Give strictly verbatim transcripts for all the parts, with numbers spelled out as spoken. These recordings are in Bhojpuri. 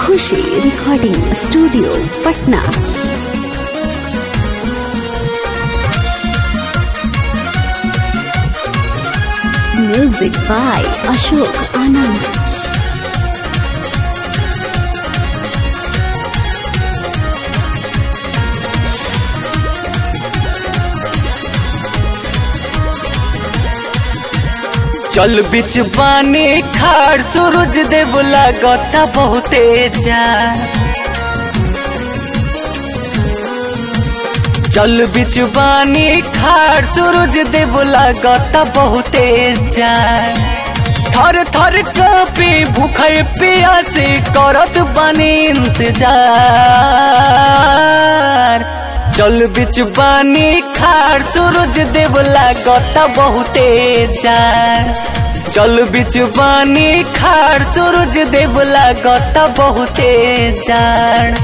Khushi recording studio Patna. Music by Ashok Anand. चल बिच पानी खार सूरज देव लागता बहुते जा। चल बिच पानी खार सूरज देव लागता बहुते जा। थर थर कापी भूखे प्यासे करत बानी इंतजार। चल बिच पानी खार सूरज देव लागता बहुते जान। चल बिच पानी खार सूरज देव लागता बहुते जान।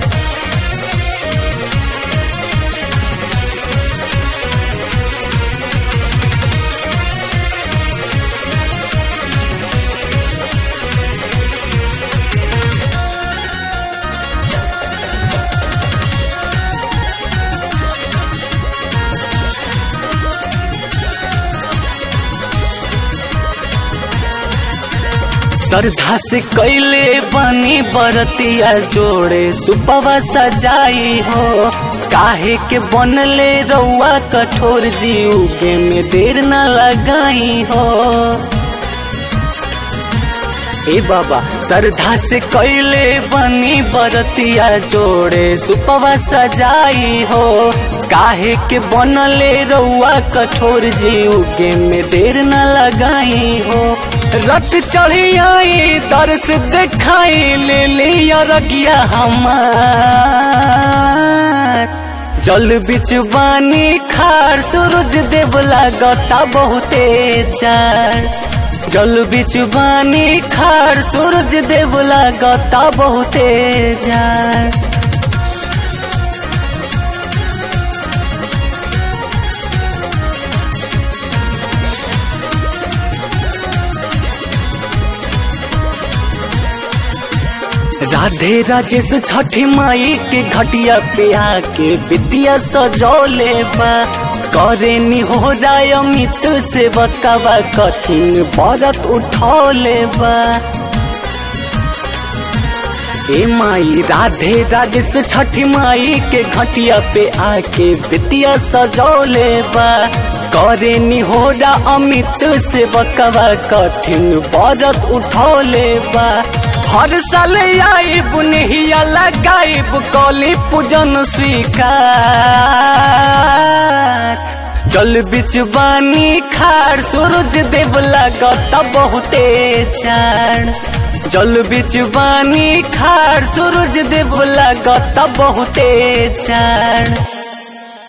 श्रद्धा से कैले बनी बरतिया जोड़े सुपवा सजाई हो। काहे के बनले रउआ कठोर जीव के में देर न लगाई हो। ए बाबा श्रद्धा से कैले बनी बरतिया जोड़े सुपवा सजाई हो। काहे के बनले रउआ कठोर जीव के में देर न लगाई हो। रत चढ़ी आई दर्श दिखाई ले लिया रगिया हमार। जल बिच बानी खार सूरज देव लागता बहुते जान। जल बिच बानी खार सूरज देव लागता बहुते जान। राधे राजेश छठी माई के घटिया पे आके विद्या सजौले बा। करे निहो राय अमित से बकवा कठिन व्रत उठौले बा। ए माई राधे राजेश छठी माई के घटिया पे आके विद्या सजौले बा। करे निहोरा अमित से बकवा कठिन व्रत उठौले बा। हर साल आई बुनहिया लगाइब कौली पूजन स्वीकार। जल बिच बानी खार सूरज देव लागता बहुते जान। जल बिच बानी खार सूरज देव लागता बहुते जान।